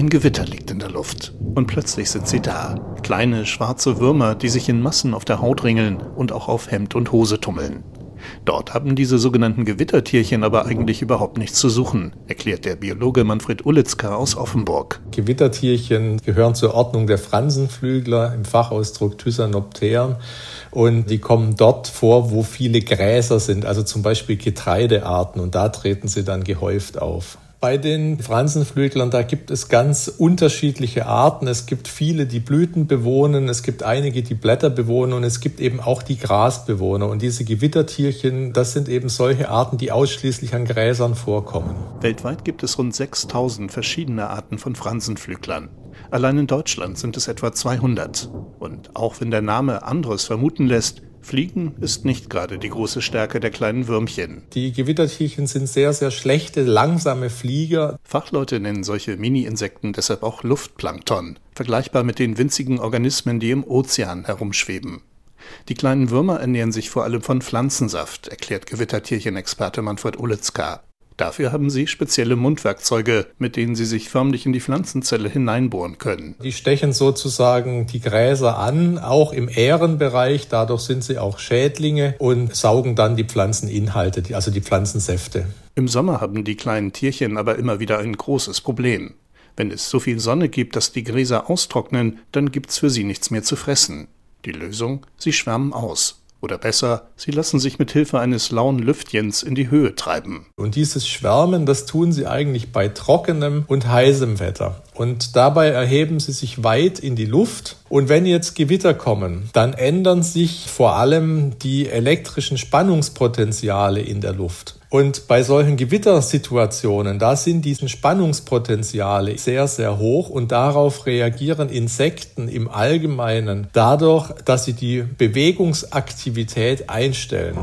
Ein Gewitter liegt in der Luft. Und plötzlich sind sie da. Kleine, schwarze Würmer, die sich in Massen auf der Haut ringeln und auch auf Hemd und Hose tummeln. Dort haben diese sogenannten Gewittertierchen aber eigentlich überhaupt nichts zu suchen, erklärt der Biologe Manfred Ulitzka aus Offenburg. Gewittertierchen gehören zur Ordnung der Fransenflügler, im Fachausdruck Thysanopteren. Und die kommen dort vor, wo viele Gräser sind, also zum Beispiel Getreidearten. Und da treten sie dann gehäuft auf. Bei den Fransenflüglern, da gibt es ganz unterschiedliche Arten. Es gibt viele, die Blüten bewohnen, es gibt einige, die Blätter bewohnen und es gibt eben auch die Grasbewohner. Und diese Gewittertierchen, das sind eben solche Arten, die ausschließlich an Gräsern vorkommen. Weltweit gibt es rund 6000 verschiedene Arten von Fransenflüglern. Allein in Deutschland sind es etwa 200. Und auch wenn der Name anderes vermuten lässt, Fliegen ist nicht gerade die große Stärke der kleinen Würmchen. Die Gewittertierchen sind sehr, sehr schlechte, langsame Flieger. Fachleute nennen solche Mini-Insekten deshalb auch Luftplankton, vergleichbar mit den winzigen Organismen, die im Ozean herumschweben. Die kleinen Würmer ernähren sich vor allem von Pflanzensaft, erklärt Gewittertierchen-Experte Manfred Ulitzka. Dafür haben sie spezielle Mundwerkzeuge, mit denen sie sich förmlich in die Pflanzenzelle hineinbohren können. Die stechen sozusagen die Gräser an, auch im Ährenbereich. Dadurch sind sie auch Schädlinge und saugen dann die Pflanzeninhalte, also die Pflanzensäfte. Im Sommer haben die kleinen Tierchen aber immer wieder ein großes Problem. Wenn es so viel Sonne gibt, dass die Gräser austrocknen, dann gibt's für sie nichts mehr zu fressen. Die Lösung? Sie schwärmen aus. Oder besser, sie lassen sich mit Hilfe eines lauen Lüftchens in die Höhe treiben. Und dieses Schwärmen, das tun sie eigentlich bei trockenem und heißem Wetter. Und dabei erheben sie sich weit in die Luft. Und wenn jetzt Gewitter kommen, dann ändern sich vor allem die elektrischen Spannungspotenziale in der Luft. Und bei solchen Gewittersituationen, da sind diese Spannungspotenziale sehr, sehr hoch und darauf reagieren Insekten im Allgemeinen dadurch, dass sie die Bewegungsaktivität einstellen.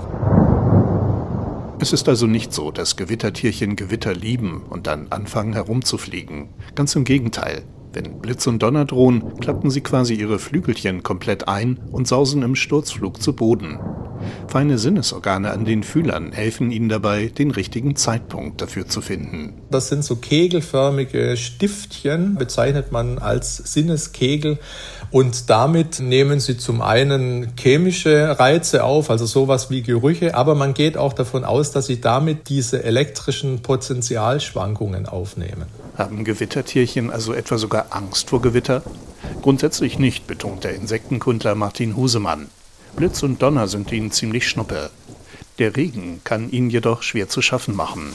Es ist also nicht so, dass Gewittertierchen Gewitter lieben und dann anfangen herumzufliegen. Ganz im Gegenteil. Wenn Blitz und Donner drohen, klappen sie quasi ihre Flügelchen komplett ein und sausen im Sturzflug zu Boden. Feine Sinnesorgane an den Fühlern helfen ihnen dabei, den richtigen Zeitpunkt dafür zu finden. Das sind so kegelförmige Stiftchen, bezeichnet man als Sinneskegel. Und damit nehmen sie zum einen chemische Reize auf, also sowas wie Gerüche, aber man geht auch davon aus, dass sie damit diese elektrischen Potentialschwankungen aufnehmen. Haben Gewittertierchen also etwa sogar Angst vor Gewitter? Grundsätzlich nicht, betont der Insektenkundler Martin Husemann. Blitz und Donner sind ihnen ziemlich schnuppe. Der Regen kann ihnen jedoch schwer zu schaffen machen.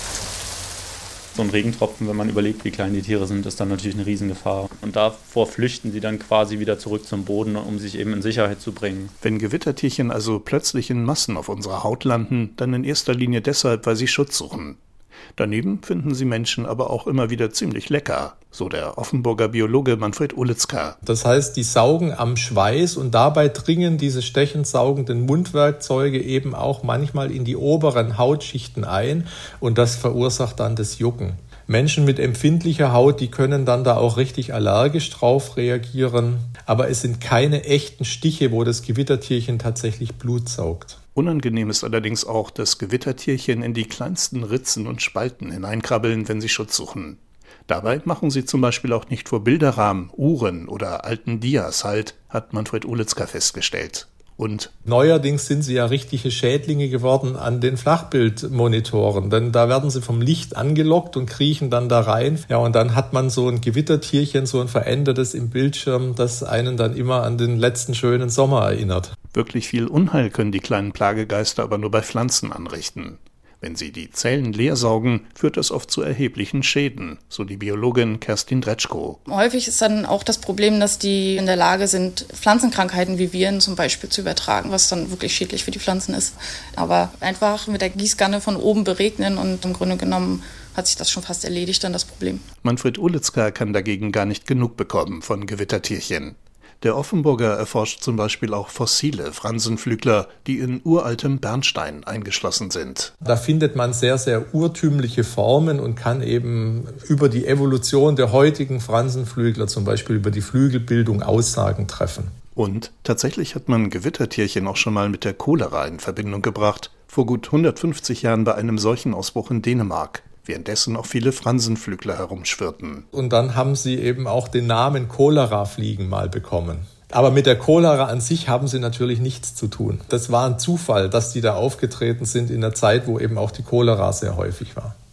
So ein Regentropfen, wenn man überlegt, wie klein die Tiere sind, ist dann natürlich eine Riesengefahr. Und davor flüchten sie dann quasi wieder zurück zum Boden, um sich eben in Sicherheit zu bringen. Wenn Gewittertierchen also plötzlich in Massen auf unserer Haut landen, dann in erster Linie deshalb, weil sie Schutz suchen. Daneben finden sie Menschen aber auch immer wieder ziemlich lecker, so der Offenburger Biologe Manfred Ulitzka. Das heißt, die saugen am Schweiß und dabei dringen diese stechend saugenden Mundwerkzeuge eben auch manchmal in die oberen Hautschichten ein und das verursacht dann das Jucken. Menschen mit empfindlicher Haut, die können dann da auch richtig allergisch drauf reagieren, aber es sind keine echten Stiche, wo das Gewittertierchen tatsächlich Blut saugt. Unangenehm ist allerdings auch, dass Gewittertierchen in die kleinsten Ritzen und Spalten hineinkrabbeln, wenn sie Schutz suchen. Dabei machen sie zum Beispiel auch nicht vor Bilderrahmen, Uhren oder alten Dias Halt, hat Manfred Ulitzka festgestellt. Und neuerdings sind sie ja richtige Schädlinge geworden an den Flachbildmonitoren, denn da werden sie vom Licht angelockt und kriechen dann da rein. Ja, und dann hat man so ein Gewittertierchen, so ein verändertes im Bildschirm, das einen dann immer an den letzten schönen Sommer erinnert. Wirklich viel Unheil können die kleinen Plagegeister aber nur bei Pflanzen anrichten. Wenn sie die Zellen leer saugen, führt das oft zu erheblichen Schäden, so die Biologin Kerstin Dretschko. Häufig ist dann auch das Problem, dass die in der Lage sind, Pflanzenkrankheiten wie Viren zum Beispiel zu übertragen, was dann wirklich schädlich für die Pflanzen ist. Aber einfach mit der Gießkanne von oben beregnen und im Grunde genommen hat sich das schon fast erledigt, dann das Problem. Manfred Ulitzka kann dagegen gar nicht genug bekommen von Gewittertierchen. Der Offenburger erforscht zum Beispiel auch fossile Fransenflügler, die in uraltem Bernstein eingeschlossen sind. Da findet man sehr, sehr urtümliche Formen und kann eben über die Evolution der heutigen Fransenflügler, zum Beispiel über die Flügelbildung, Aussagen treffen. Und tatsächlich hat man Gewittertierchen auch schon mal mit der Cholera in Verbindung gebracht, vor gut 150 Jahren bei einem Seuchenausbruch in Dänemark. währenddessen auch viele Fransenflügler herumschwirrten. Und dann haben sie eben auch den Namen Cholera-Fliegen mal bekommen. Aber mit der Cholera an sich haben sie natürlich nichts zu tun. Das war ein Zufall, dass die da aufgetreten sind in der Zeit, wo eben auch die Cholera sehr häufig war.